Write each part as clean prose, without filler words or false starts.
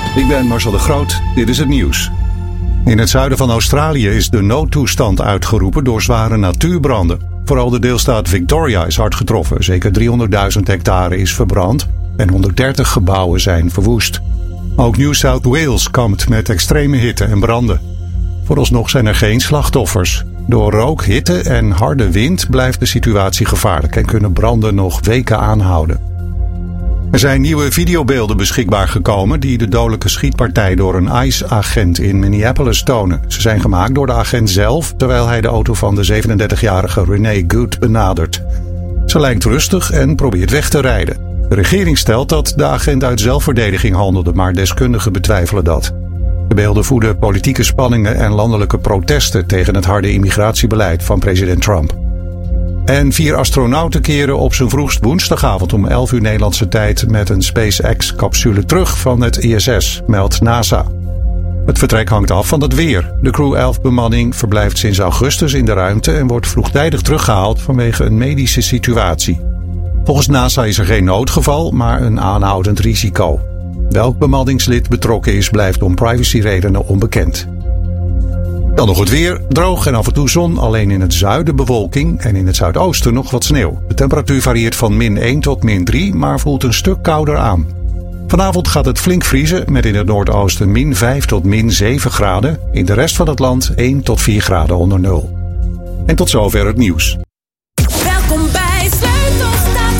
Ik ben Marcel de Groot, dit is het nieuws. In het zuiden van Australië is de noodtoestand uitgeroepen door zware natuurbranden. Vooral de deelstaat Victoria is hard getroffen. Zeker 300.000 hectare is verbrand en 130 gebouwen zijn verwoest. Ook New South Wales kampt met extreme hitte en branden. Vooralsnog zijn er geen slachtoffers. Door rook, hitte en harde wind blijft de situatie gevaarlijk en kunnen branden nog weken aanhouden. Er zijn nieuwe videobeelden beschikbaar gekomen die de dodelijke schietpartij door een ICE-agent in Minneapolis tonen. Ze zijn gemaakt door de agent zelf, terwijl hij de auto van de 37-jarige Renee Good benadert. Ze lijkt rustig en probeert weg te rijden. De regering stelt dat de agent uit zelfverdediging handelde, maar deskundigen betwijfelen dat. De beelden voeden politieke spanningen en landelijke protesten tegen het harde immigratiebeleid van president Trump. En 4 astronauten keren op zijn vroegst woensdagavond om 11 uur Nederlandse tijd met een SpaceX-capsule terug van het ISS, meldt NASA. Het vertrek hangt af van het weer. De Crew 11-bemanning verblijft sinds augustus in de ruimte en wordt vroegtijdig teruggehaald vanwege een medische situatie. Volgens NASA is er geen noodgeval, maar een aanhoudend risico. Welk bemanningslid betrokken is, blijft om privacyredenen onbekend. Dan nog het weer, droog en af en toe zon, alleen in het zuiden bewolking en in het zuidoosten nog wat sneeuw. De temperatuur varieert van -1 tot -3, maar voelt een stuk kouder aan. Vanavond gaat het flink vriezen, met in het noordoosten -5 tot -7 graden. In de rest van het land 1 tot 4 graden onder nul. En tot zover het nieuws. Welkom bij Sleutelstad.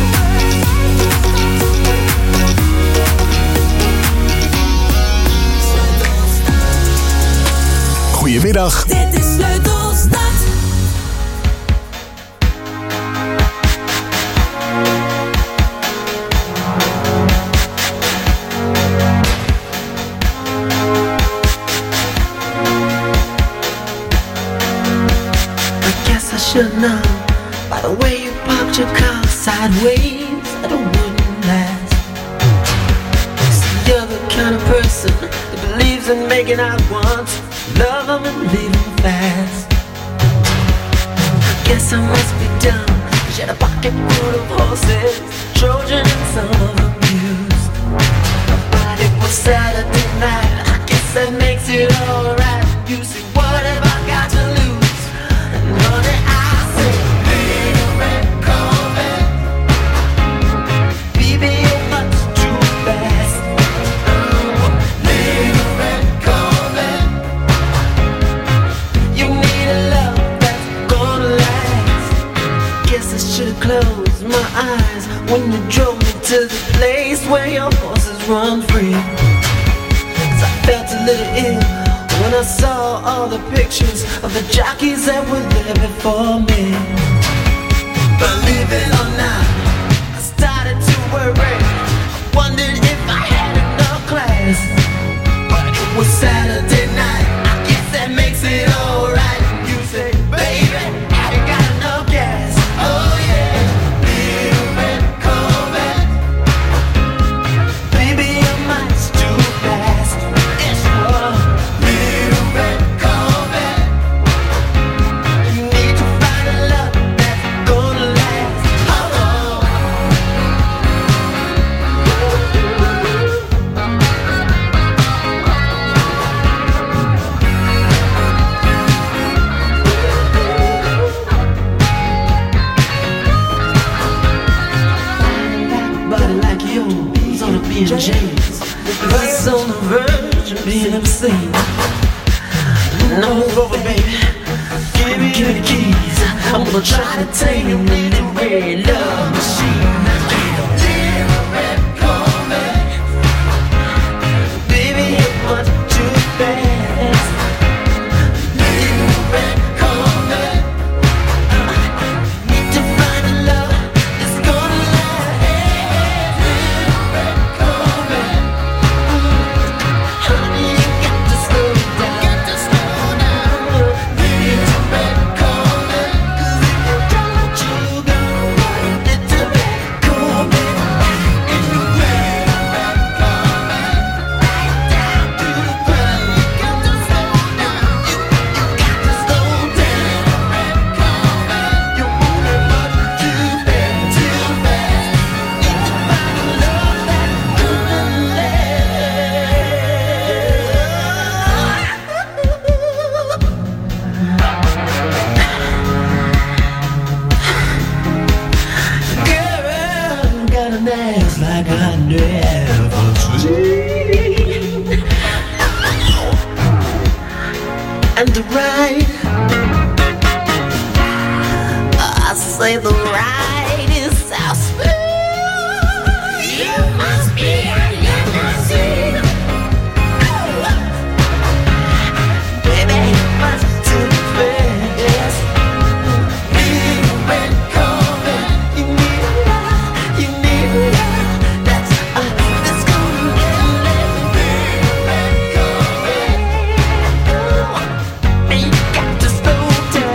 Goedemiddag. Dit is Sleutelstad. I guess I should know by the way you parked your car sideways that it wouldn't last. See, you're the kind of person that believes in making out once, love them and leave them fast. I guess I must be dumb, 'cause you had a pocket full of horses, Trojan and some of them used. But it was Saturday night, I guess that makes it alright. You see, what have I got to lose? And honey, I say, little red Corvette, baby, you're much too fast. Oh, little red Corvette, you need a love that's gonna last. Guess I should've closed my eyes when you drove me to the place where your horses run free. 'Cause I felt a little ill when I saw all the pictures of the jockeys that were there before me. Believe it or not, I started to worry. I wondered if I had enough class. But it was Saturday night, I guess that makes it alright. You say, baby, have you got enough gas? Oh yeah, little red Corvette, baby, you're much too fast. Yes, you are. Little red Corvette, you need to find a love that's gonna last. Oh, oh. Body like yours on a B&J's, bus on the verge of being obscene. No move over, baby. Give me the keys. I'm gonna try to tame you in the red love machine. Little red Corvette, baby, you're much too fast. Little red Corvette, need to find a love that's gonna last. Little red Corvette, honey, you got to slow down. Little red Corvette, 'cause if you don't, you go right into bed. fast like I never seen. And the ride, I say the ride is so smooth. You must be a limousine. Baby, much too fast. Big red carpet, you need love. That's gonna get lit. Big red carpet. You got to slow down,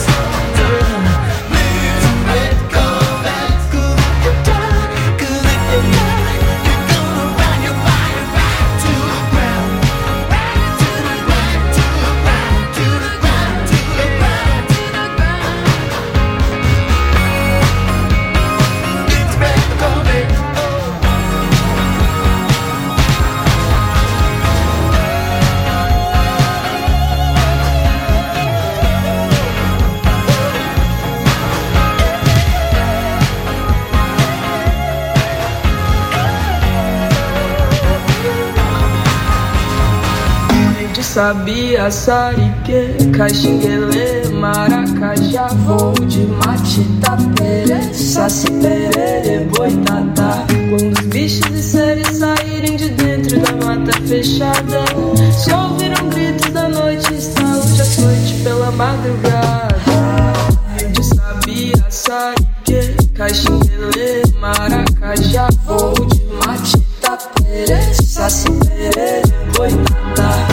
Big red carpet. 'Cause if you're not, you're gonna run your body right to the ground. Right to the ground, to the ground, to the ground, to the ground, to the ground. It's red carpet. De sabia, sarique, caxinguelê, maracajá, voo de mate, tapere, saci, perere, boitatá. Quando os bichos e seres saírem de dentro da mata fechada, só ouviram gritos da noite, estalo de açoite pela madrugada. De sabia, sarique, caxinguelê, maracajá, voo de mate, tapere, saci, perere, boitatá.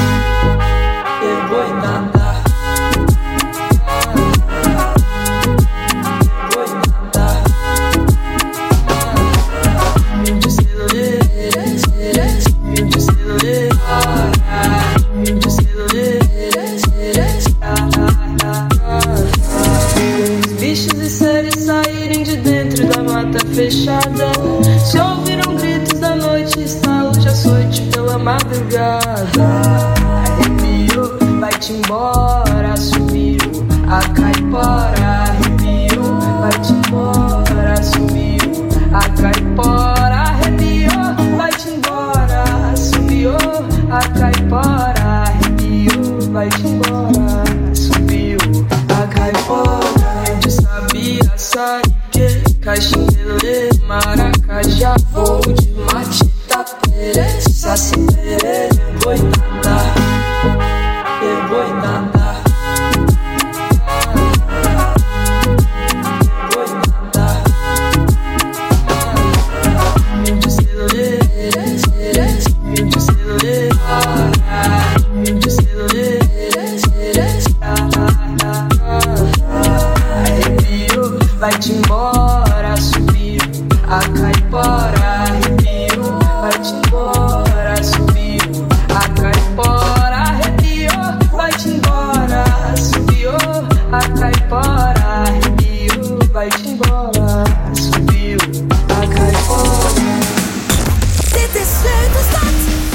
Fechada, só ouviram gritos da noite, estalo de açoite pela madrugada. Arrepiou, vai-te embora, sumiu a caipora. Arrepiou, vai-te embora, sumiu a caipora. Arrepiou, vai-te embora, sumiu a caipora. Arrepiou, vai-te embora, sumiu a caipora. De sabia, sarique, caxinguelê, maracajá, voo de mate, tapere, saci, perere, boitatá, boitatá. Vai-te embora, sumiu a caipora. Arrepiou, vai-te embora, sumiu a caipora. Arrepiou, vai-te embora, sumiu a caipora. Arrepiou, vai-te embora, sumiu a caipora. Dit is Sleutelstad.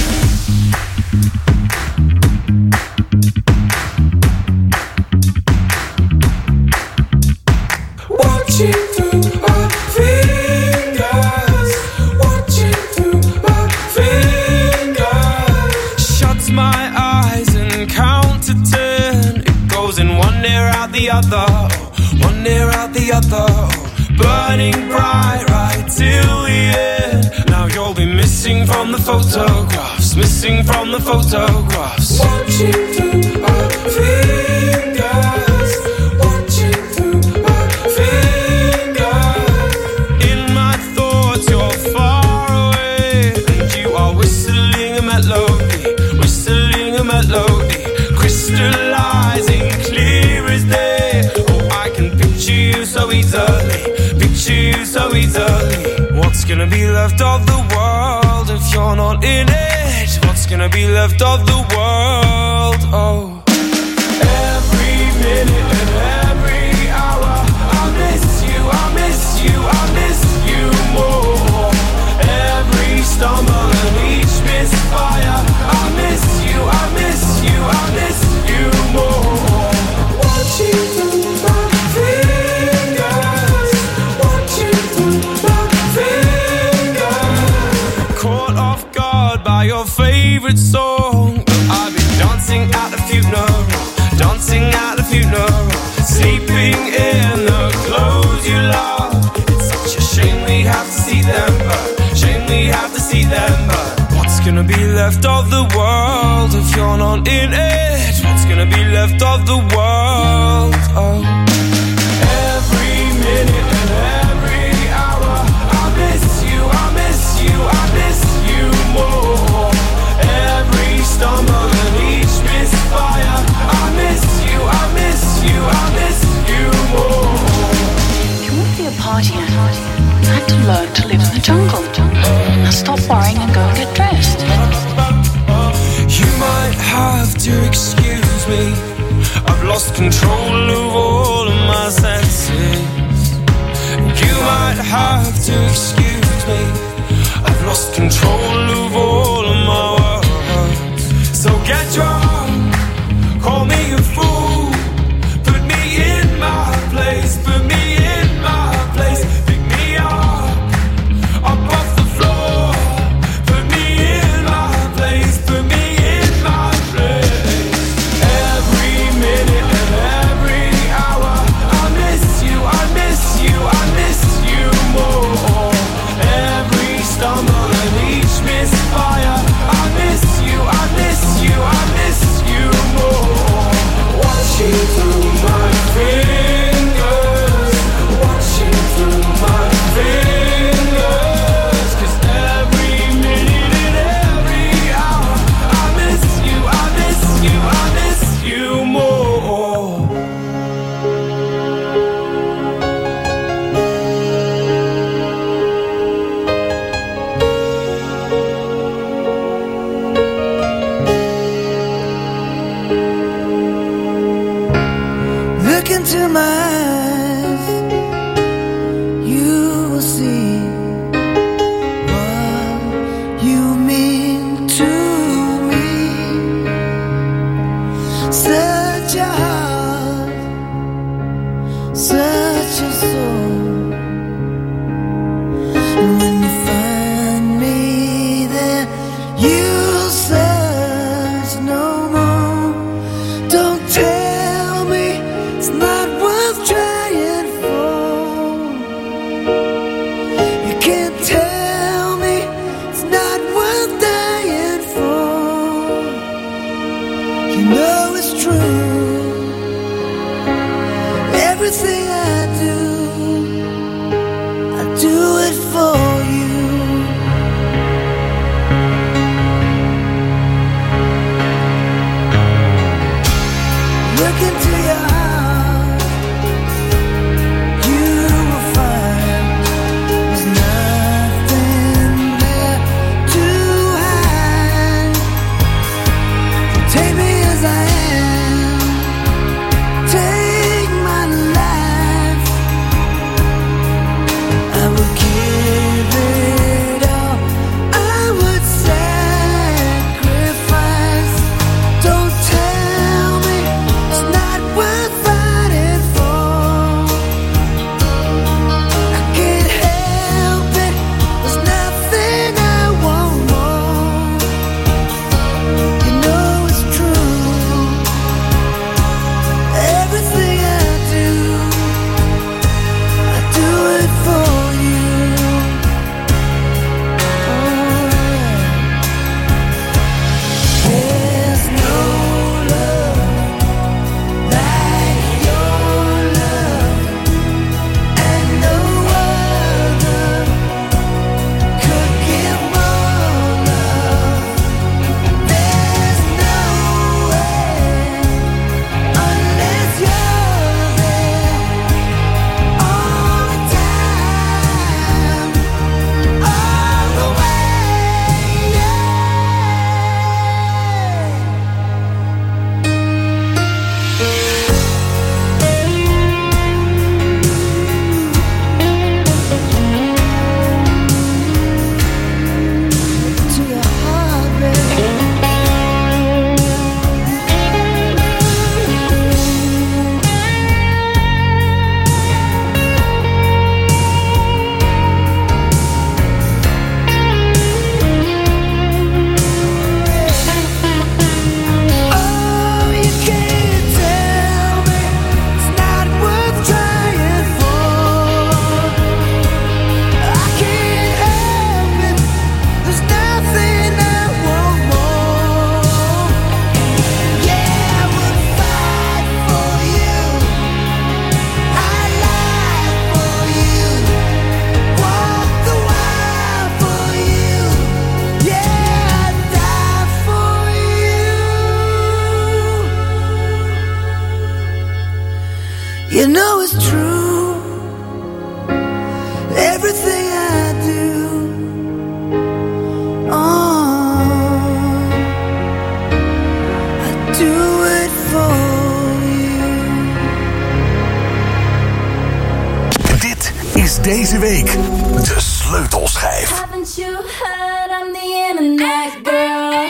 Watching through our fingers, watching through our fingers. Shuts my eyes and count to 10. It goes in one ear out the other, one ear out the other. Burning bright right till the end. Now you'll be missing from the photographs, missing from the photographs. Watching through our fingers. Crystallizing clear as day. Oh, I can picture you so easily, picture you so easily. What's gonna be left of the world if you're not in it? What's gonna be left of the world? Oh, every minute and every hour, I miss you, I miss you, I miss you more. Every stumble and each misfire, I miss you, I miss you, I miss you more. Watching through my fingers, watching through my fingers. your favorite song. I've been dancing at the funeral, dancing at the funeral, sleeping in the clothes you love. It's such a shame we have to see them, but shame we have to see them, but what's gonna be left of the world if you're not in it? What's gonna be left of the world? Oh, every minute and every hour, I miss you, I miss you, I miss you more. Every stumble and each misfire, I miss you, I miss you, I miss you more. You want to be a party animal? You had to learn to live in the jungle. Now stop worrying and go and get dressed. You might have to excuse me, I've lost control of all of my senses. You might have to excuse me, I've lost control of all of my words. So get drunk, call me a fool, put me in my place, put me in my place, pick me up off the floor, put me in my place, put me in my place. Every minute and every hour, I miss you, I miss you, I miss you more. Every stumble and each deze week. De Sleutelschijf. Haven't you heard I'm the internet girl?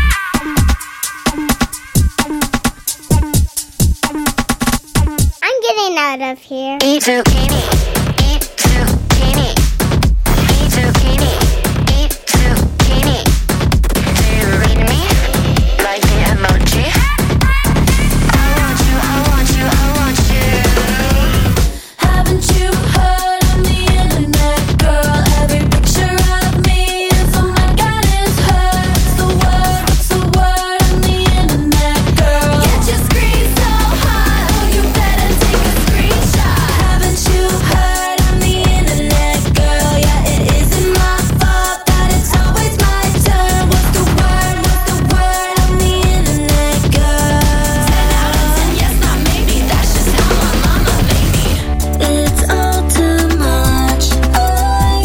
I'm getting out of here. Eat zucchini. Eat zucchini. Eat zucchini. Eat zucchini. Do you read me? Like the emoji? I want you, I want you, I want you. Haven't you heard I'm the internet girl? Every picture of me is oh my god, it's her. What's the word? I'm the internet girl. Get your screen so hot, oh you better take a screenshot. Haven't you heard I'm the internet girl? Yeah, it isn't my fault that it's always my turn. What's the word? I'm the internet girl. 10 out of 10, yes, not maybe. That's just how my mama made me. It's all too much, I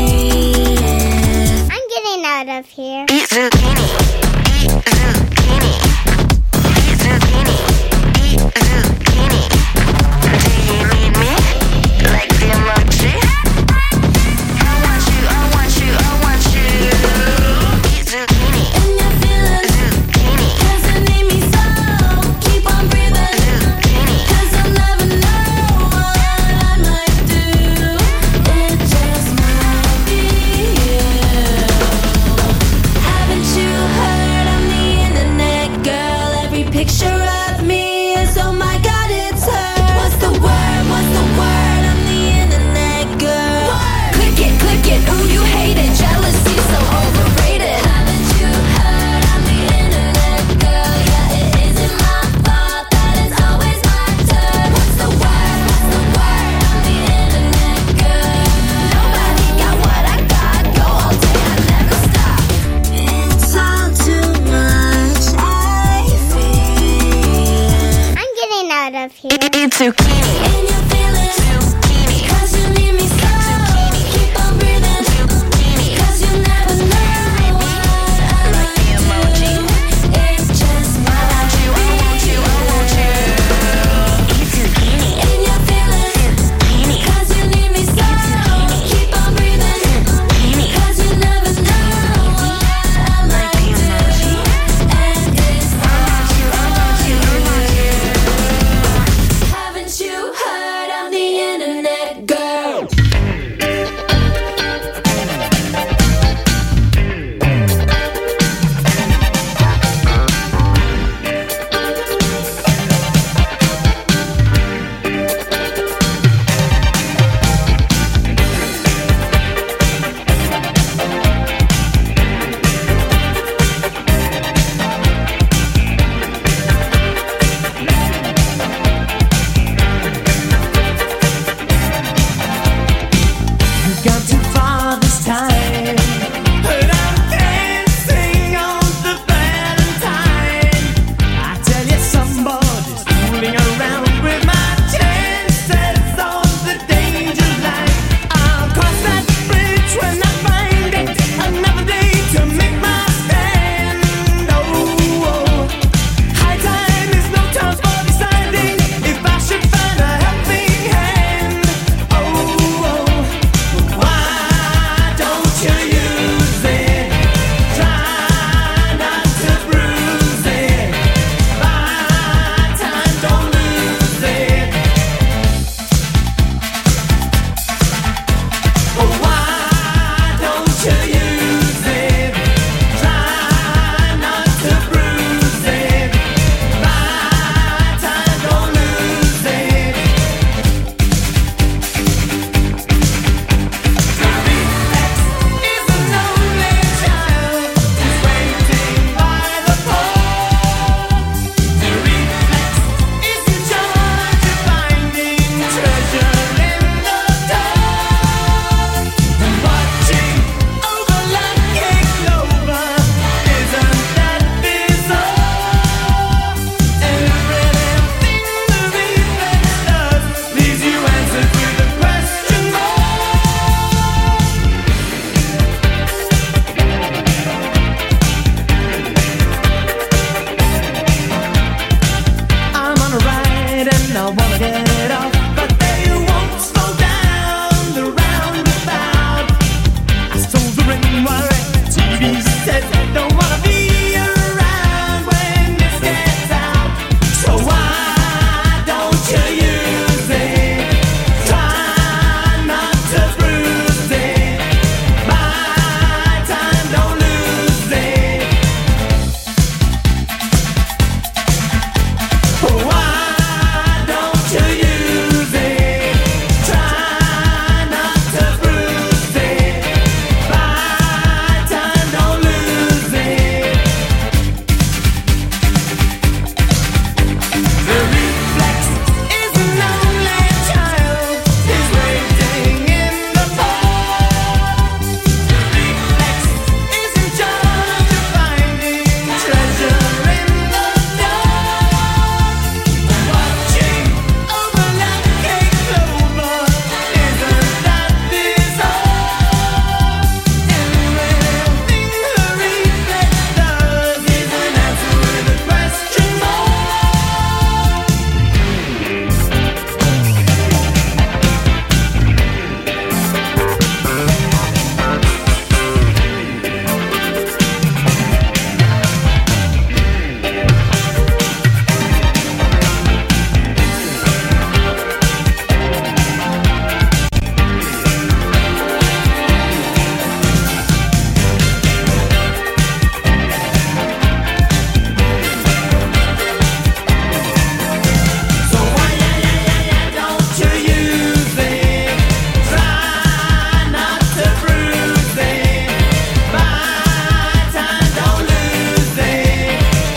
feel. I'm getting out of here. Eat zucchini. Eat zucchini. Eat zucchini. Eat zucchini. Do you read me? Like the emoji? I want you, I want you, I want you. Eat zucchini. And you feel it, Zucchini. 'cause you need me so. Keep on breathing, Zucchini. 'cause I'll never know what I might do. It just might be you. Haven't you heard said, don't wanna be around when this gets out. So why don't you use it? Try not to bruise it. Buy time, don't lose it. Why don't you use it? Try not to bruise it. Buy time, don't lose it. The reflex is an only child is waiting in the park. The reflex is in charge of finding treasure in the dark. Watching over that cake clover, isn't that bizarre? Everything the reflex does is an answer with a question mark. So why don't you use it? Try not to bruise it. Buy time, don't lose it.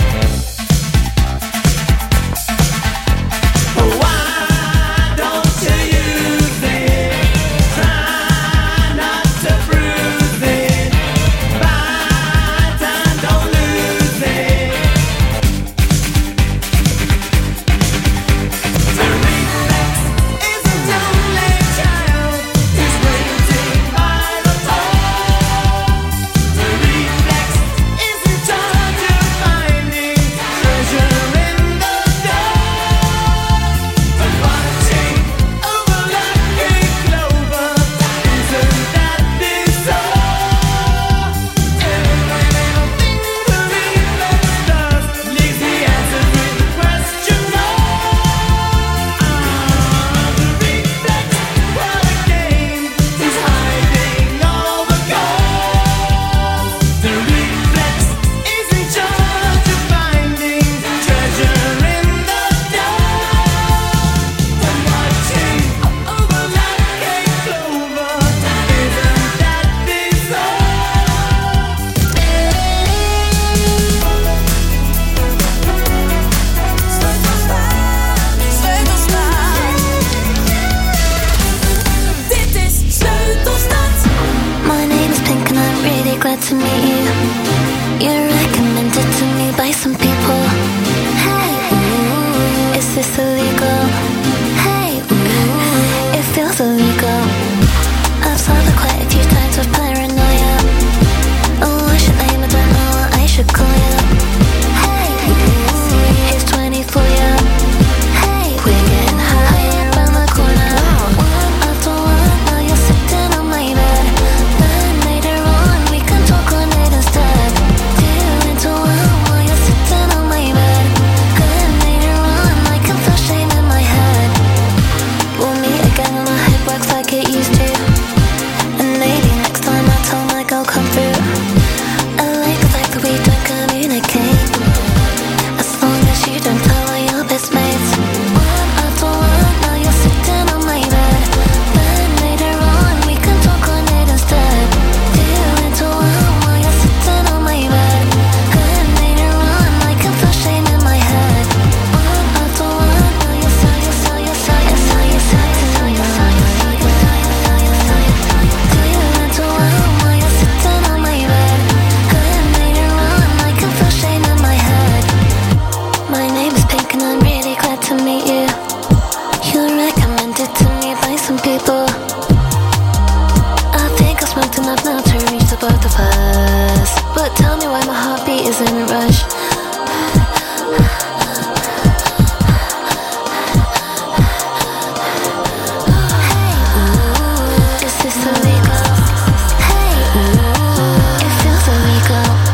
Why don't you use it? Try not to bruise it. Buy time, don't lose it. The reflex is an only child who's waiting by the door. The reflex is in charge of finding treasure in the dark. And watching over that cake clover, isn't that bizarre? Everything the reflex does leaves the answers with a question mark. The reflex, what a game, is hiding all the gold. The reflex is in charge of finding treasure in the dark. And watching over that cake clover, isn't that Dit is Sleutelstad. My name is Pink and I'm really glad to meet you. You're recommended to me by some people. Hey, ooh, is this illegal? Hey, ooh, it feels illegal. I've solved it quite a few times with paranoia. Oh, I should name it, don't know what I should call you. Hey, ooh, here's 20 for you. Hey, we're getting higher around the corner. One after one, now you're sitting on my bed. Then later on, we can talk on it instead. Two into one while you're sitting on my bed. Then later on, I can feel shame in my head. We'll meet again when my head works like it used to. And maybe next time I'll tell my girl come through. I like the fact that we don't communicate. As long as you don't tell all your best mates. One after one, now you're sitting on my bed. Then later on, we can talk on it instead. Two into one while you're sitting on my bed. Then later on, I can feel shame in my head. One after one, now you're Two into one while you're sitting on my bed. Then later on, I can feel shame in my head. My name is Pink and I'm really glad to meet you. You're recommended to me by some people. I think I smoked enough now to reach the both of us. But tell me why my heartbeat is in a rush. Hey, ooh, is this illegal? Hey, ooh, it feels illegal.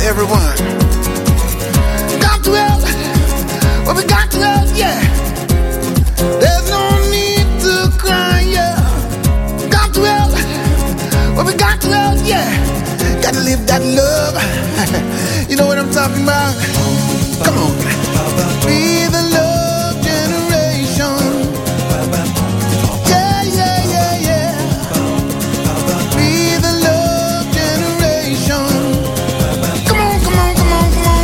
everyone. Got to help, well, we got to help, yeah. There's no need to cry, yeah. Got to help, well, we got to help, yeah. Gotta live that love. You know what I'm talking about? Come on. Be the love generation. Yeah, yeah, yeah, yeah. Be the love generation. Come on, come on, come on, come on.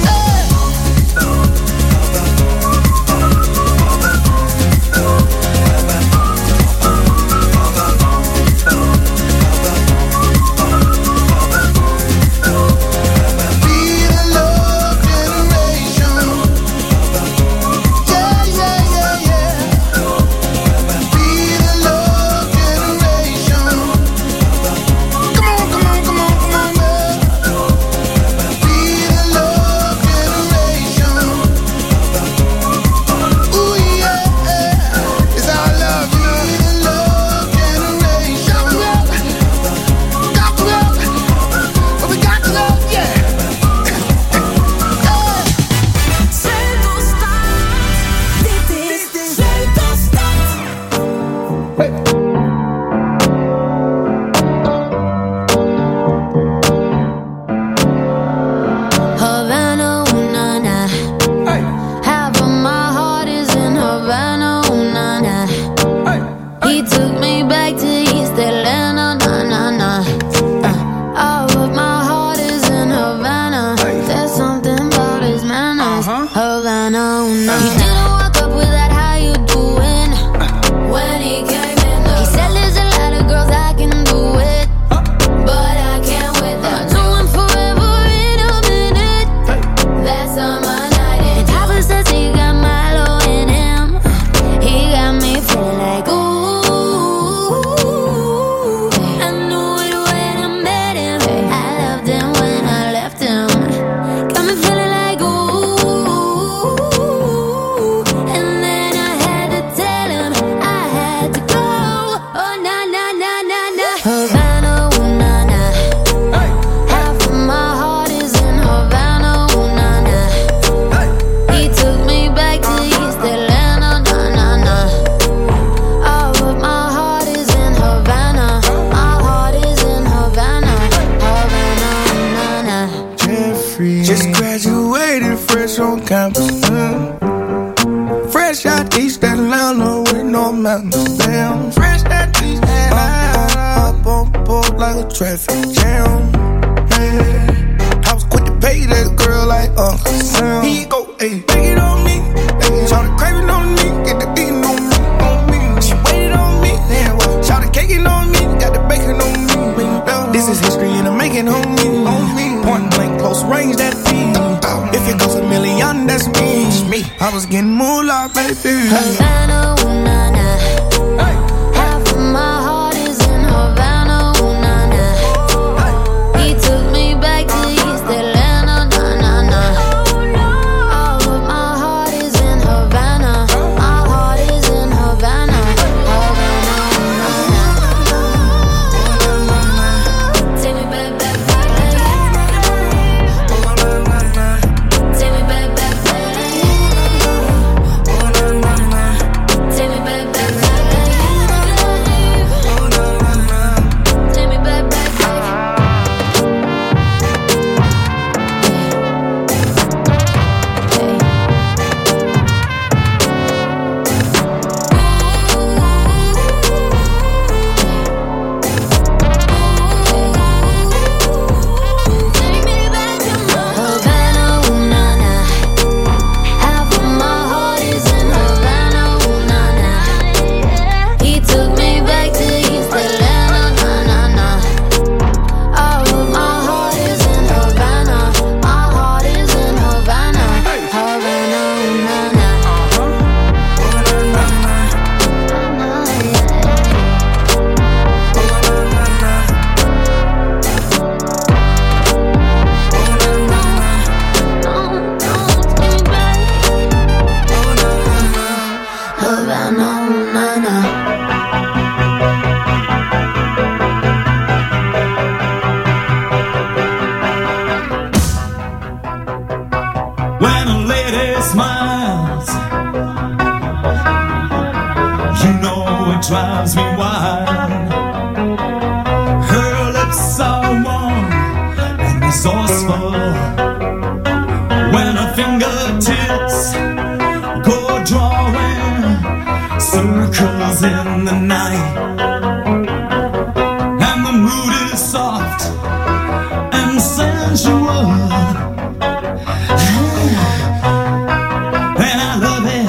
Take me back. drives me wild. Her lips are warm and resourceful. When her fingertips go drawing circles in the night, and the mood is soft and sensual, and I love it.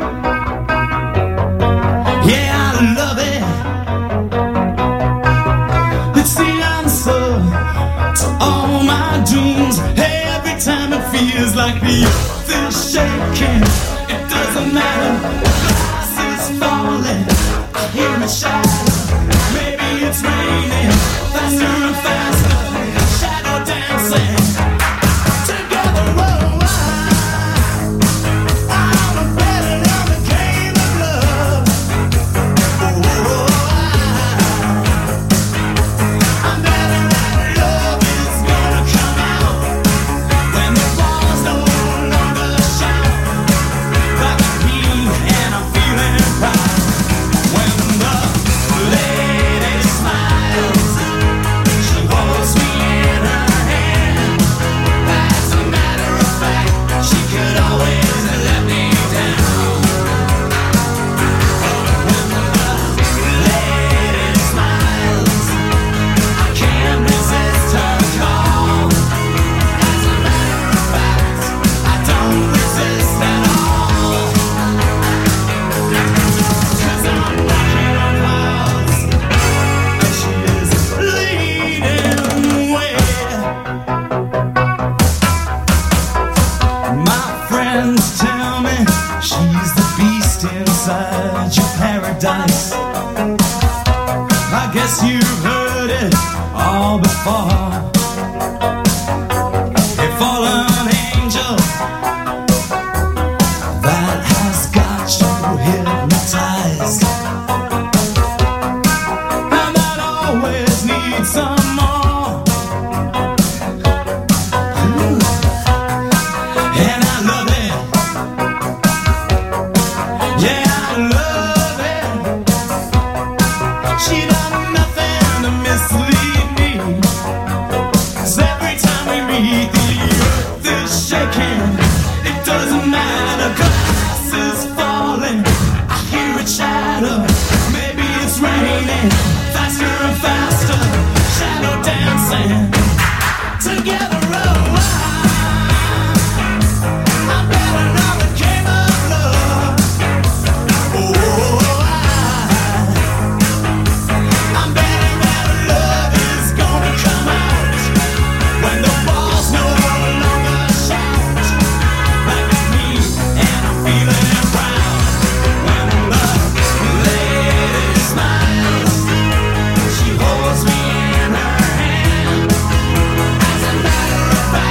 Yeah, I love it. It's the answer to all my dreams. Every time it feels like the earth is shaking, it doesn't matter. The glass is falling, I hear it shatter. Maybe it's raining faster and faster. Shadow dancing together. Oh, I'm a betting on the game of love. I'm betting that love is gonna come out when the ball's no longer shout. Like me, and I'm feeling proud when the lady smiles. She holds me in her hand. As a matter of fact, she could always let me down. When the lady smiles, I can't resist her call. As a matter of fact, I don't resist at all. 'Cause I'm walking on clouds, and she is leading way. My friends tell me she's the beast inside your paradise. I guess you've heard it all before. A fallen angel that has got you hypnotized, and that always needs some more. And I love it. Yeah, I love it. She done nothing to mislead me. 'Cause every time we meet, the earth is shaking. It doesn't matter, glass is falling. I hear it shatter. Maybe it's raining faster and faster. Shadow dancing together. Oh, I'm betting on the game of love. Oh, I'm betting that love is gonna come out when the balls no longer shout. Like it's me, and I'm feeling proud when the lady smiles. She holds me in her hand. As a matter of fact,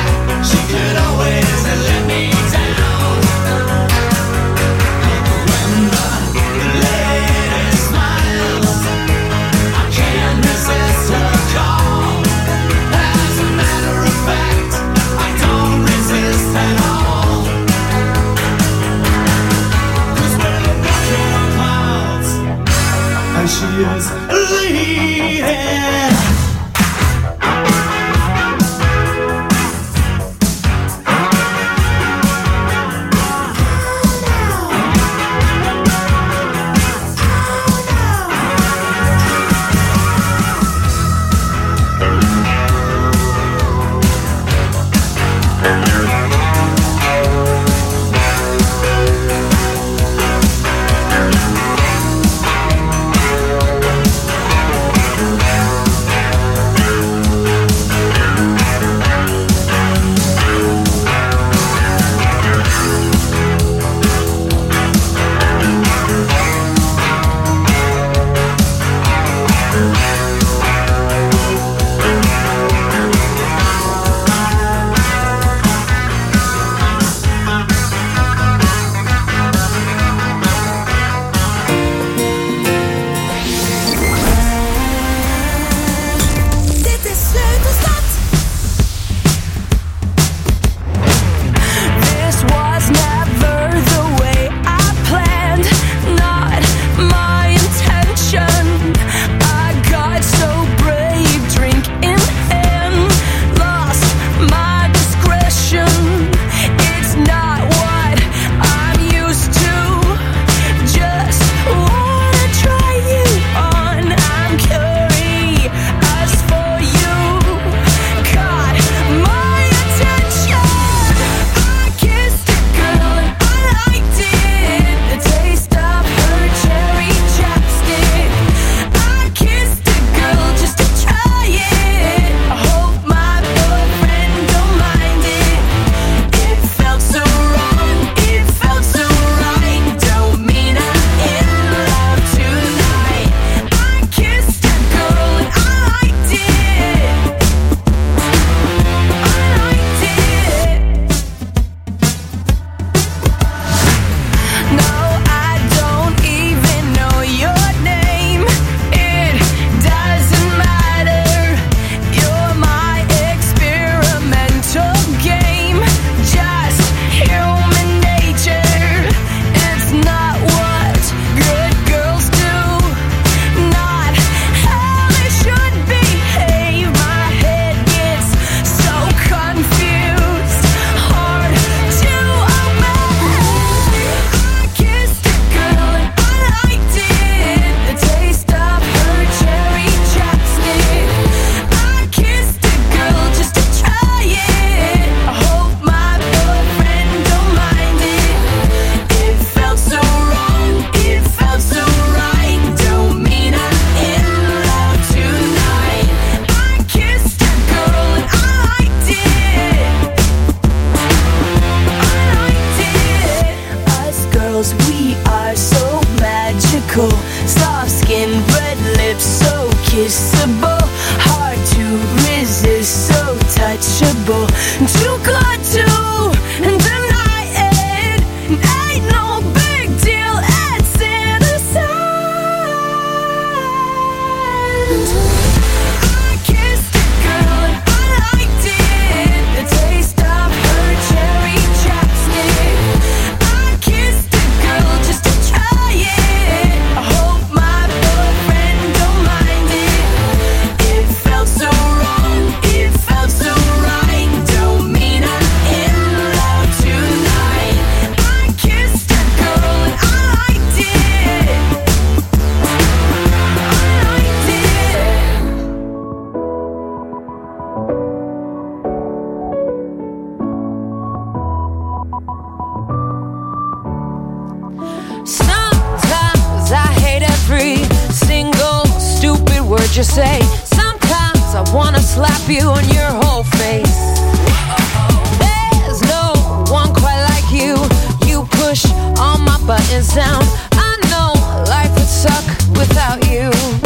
heard you say, sometimes I wanna slap you on your whole face. There's no one quite like you. You push all my buttons down. I know life would suck without you.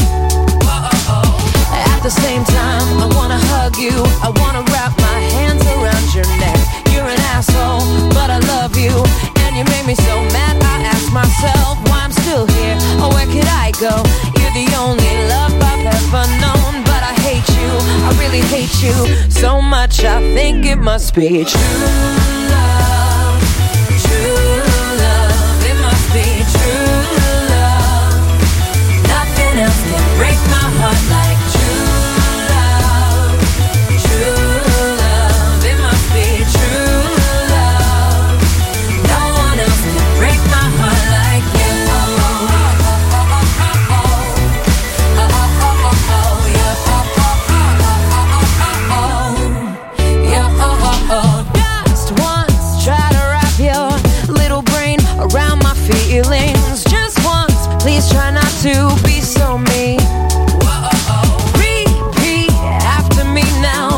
At the same time, I wanna hug you. I wanna wrap my hands around your neck. You're an asshole, but I love you. And you made me so mad, I ask myself why I'm still here, or where could I go? You're the only love I've ever known, but I hate you, I really hate you so much, I think it must be true love, it must be true love. Nothing else can break my heart like true love, it must be true love. No one else can break my heart like you. Just once, try to wrap your little brain around my feelings. Just once, please try not to be so mean. Repeat after me now.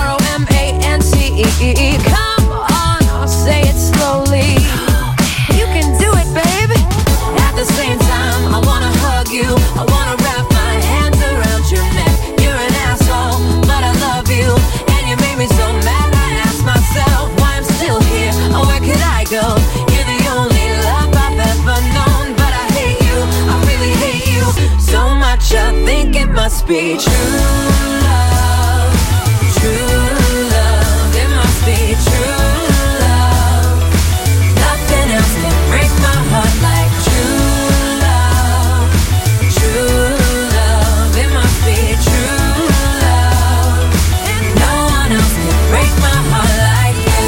ROMANCE. Come on, I'll say it slowly. You can do it, baby. At the same time, I wanna hug you. I wanna wrap my hands around your neck. You're an asshole, but I love you. And you made me so mad, I ask myself why I'm still here, or where could I go? You're the only love I've ever known, but I hate you, I really hate you so much, I think it must be true love, it must be true love. Nothing else can break my heart like true love, it must be true love. No one else can break my heart like you.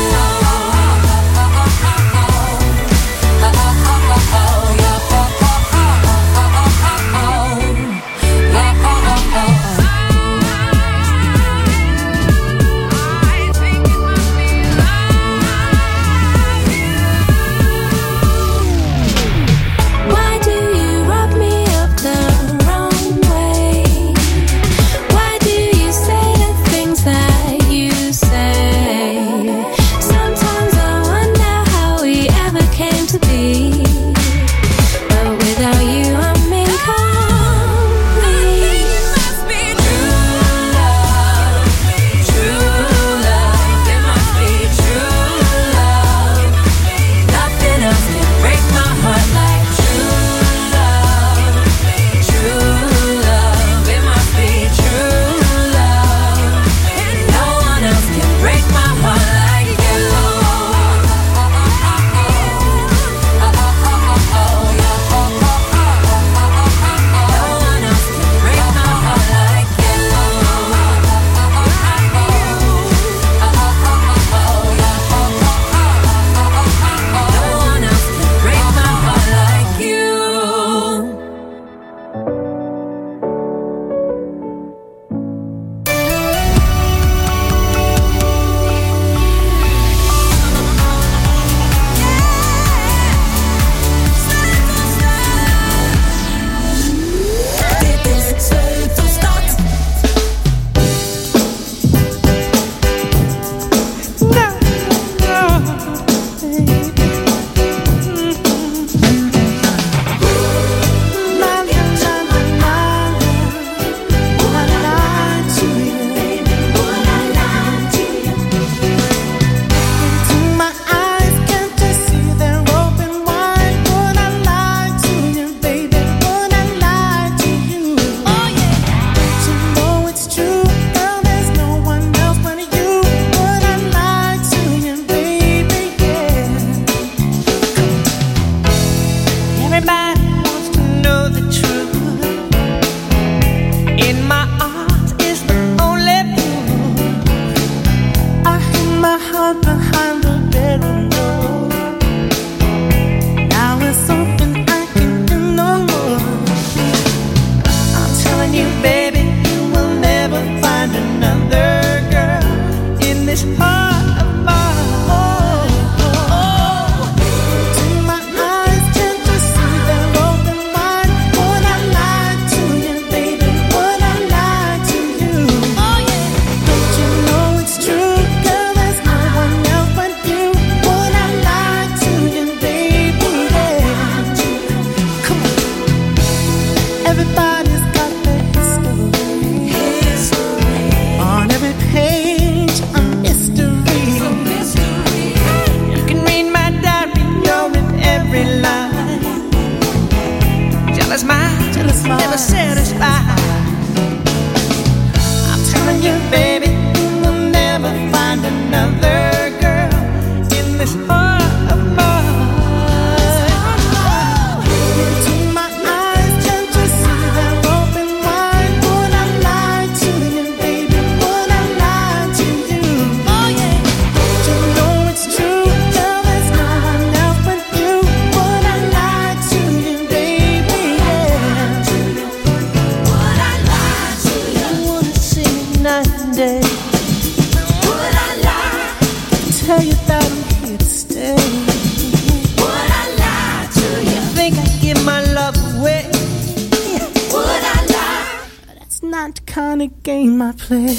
Why do you rub me up the wrong way? Why do you say the things that you say? Sometimes I wonder how we ever came to be. But without you, I'm incomplete. It must be true love, it must be true love. Nothing else can break my heart like true love, it must be true love. No one else can break my heart like you. No one else can break my heart like you. No one else can break my heart like you. Dit is Sleutelstad. My eyes can't just see they're open wide. Would I lie to you, baby? Would I lie to you? Oh yeah. You know it's true, girl. There's no one else but you. Would I lie to you, baby? Yeah. Everybody wants to know the truth. In my arms is the only proof. I hid my heart behind the bedroom door. Now it's open, I can't do no more. I'm telling you, baby, you will never find another girl in this heart of mine. Do my eyes can't just see they're open wide? Would I lie to you, baby? Would I kind of game I play.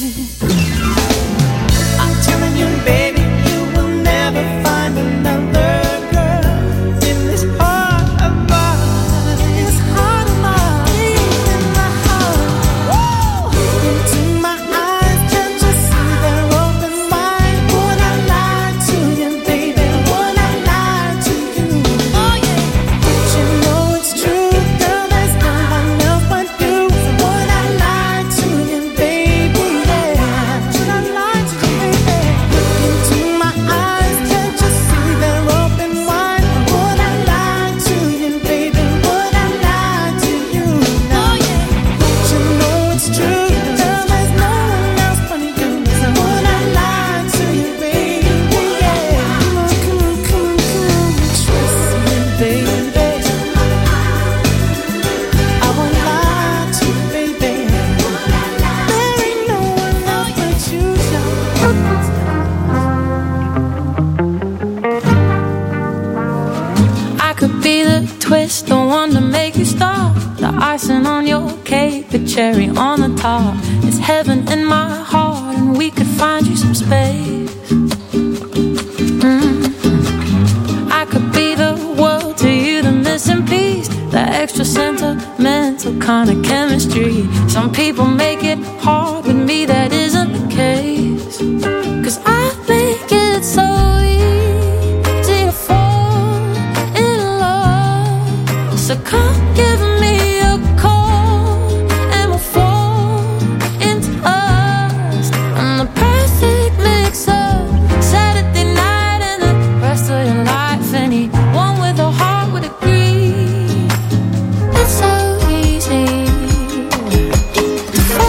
I'm telling you, baby, you will never find another girl in this heart of mine. This heart of mine, in my heart. Into my eyes, can't you see they're open wide? Would I lie to you, baby? Would I lie to you? Oh yeah. Don't you know it's true, girl? There's no one else but you. So would I lie to you, baby? Yeah. Should I lie to you, baby? Look into my eyes, can't you see they're open wide? Would I lie to you, baby? Would I lie to you? Oh yeah. Don't you know it's true, girl? There's no one else but you. So would I lie to you, baby? Yeah. Come on, come on, come on, come on. Trust me, baby. I won't lie to you, baby. There ain't no one else but you, I could be the twist, the one to make you stop, the icing on your cake, the cherry on the top. It's heaven in my heart, and we could find you some space. I could be the world to you, the missing piece, the extra sentimental kind of chemistry. Some people make it hard, with me that isn't the case. 'Cause I make it so easy to fall in love. So come give me a call, and we'll fall into us. I'm the perfect mix of Saturday night and the rest of your life. Anyone with a heart would agree. It's so easy to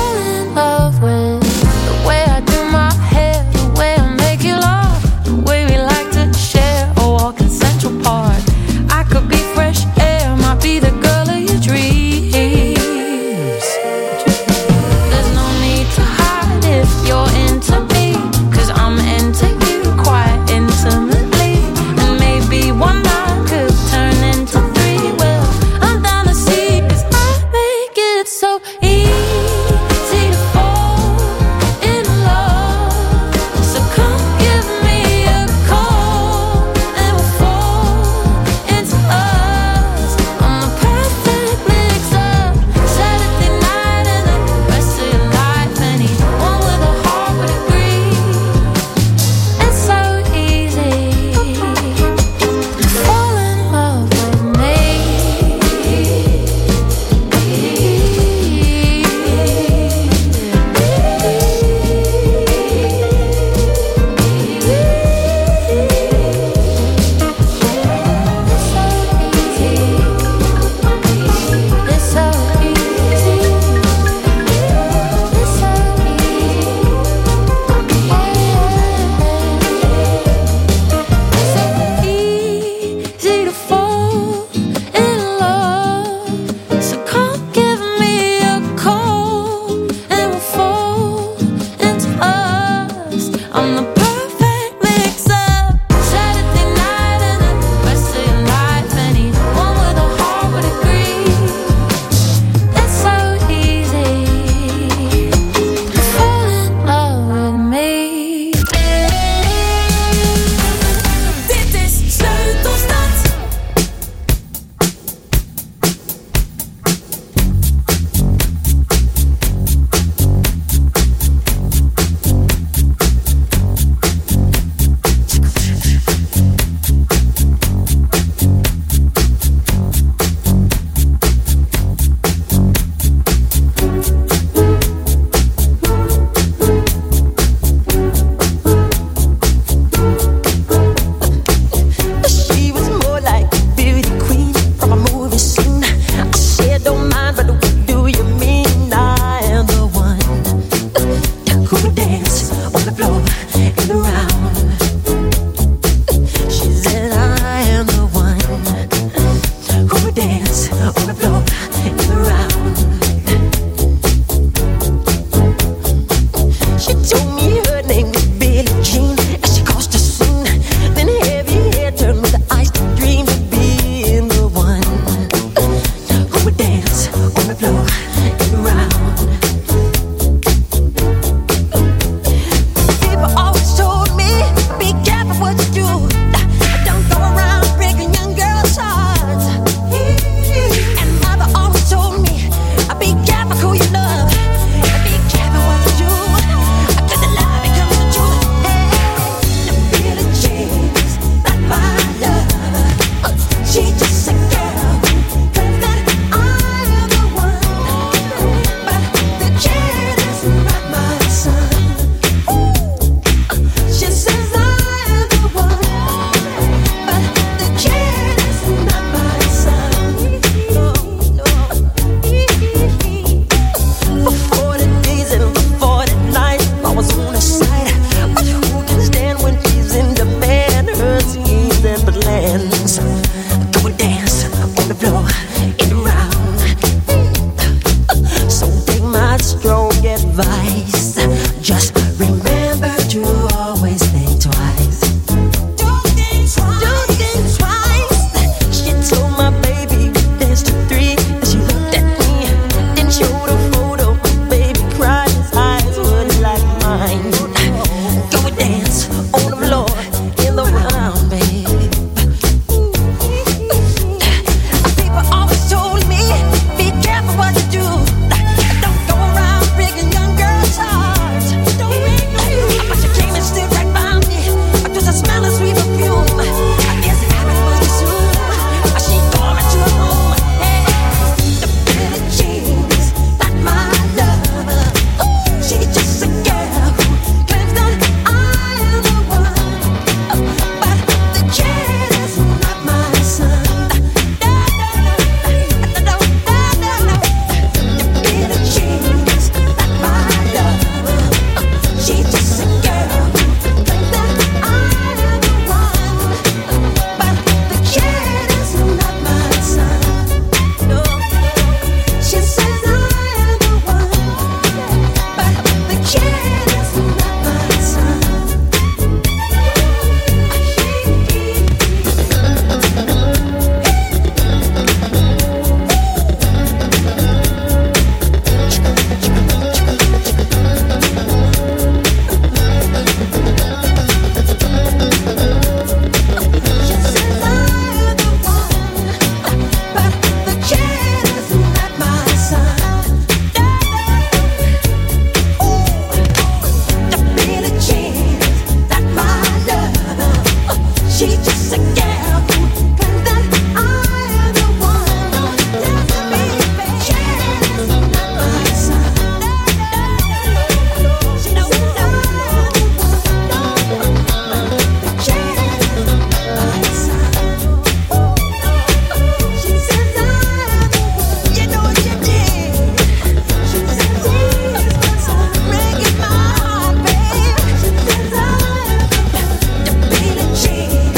dance on the floor in the round, babe. People always told me, be careful what you do. Don't go around breaking young girls' hearts. Don't make no you. But she came and stood right by me. Just a smell of sweet perfume. I guess it happened much too soon. She called me to her home. Hey, the Billie Jean's not my lover. She's just a girl who claims that I am the one. But the kid is not my son. No. The Billie Jean's not my lover. She's just a girl who claims that I am the one. But the kid is not my son. No. She says I am the one. But the kid is not my son. She's just a girl who claims that I am the one. The kid is not my son. She knows I am the one. The kid is not my son. She says I am the one. You know what you did. She says he's my son. Breaking my heart, babe. She says I am the Billie Jean.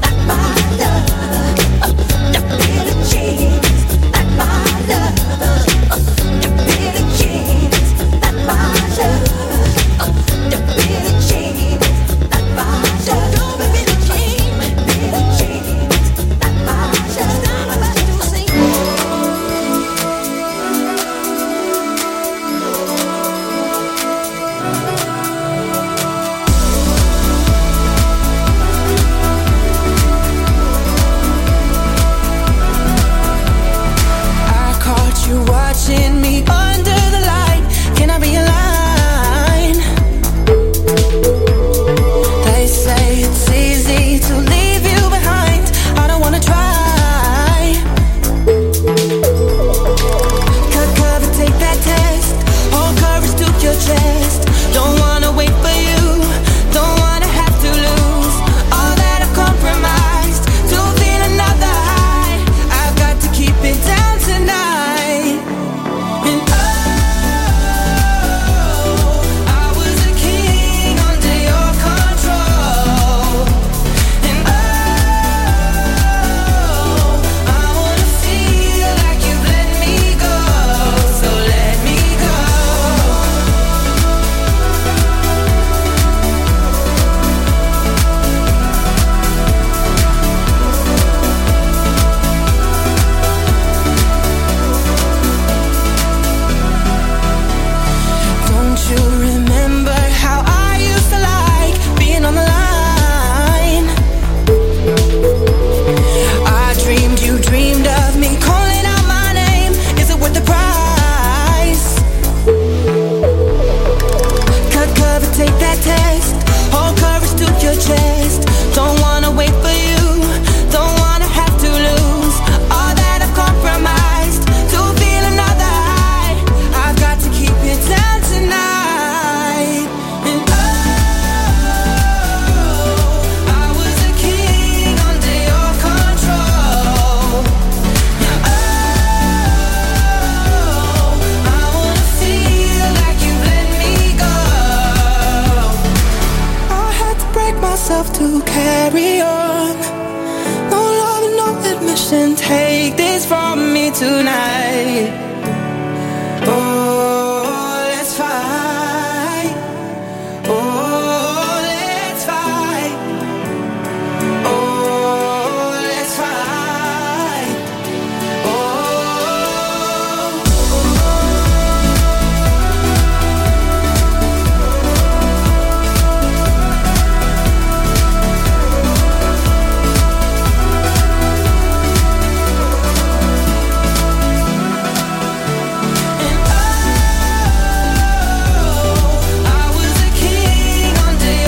I caught you watching me under the light. Can I be a line? They say it's easy to leave you behind. I don't wanna try. Cut cover, take that test. Hold courage to your chest. Don't wanna wait for you. Don't wanna have to lose all that I've compromised to feel another high. I've got to keep it down tonight. And I was a king under your control. And I wanna feel like you've let me go. So let me go. Don't you remember how I used to like being on the line? I dreamed you dreamed of me calling out my name. Is it worth the price? Cut cover, take that test. Hold courage to your chest. Don't wanna wait for you. Don't wanna have to lose all that I've compromised to feel another high. I've got to keep it down tonight. And I was a king under your control. I wanna feel like you've let me go. I had to break myself to carry on. No love and no admission. Take this from me tonight.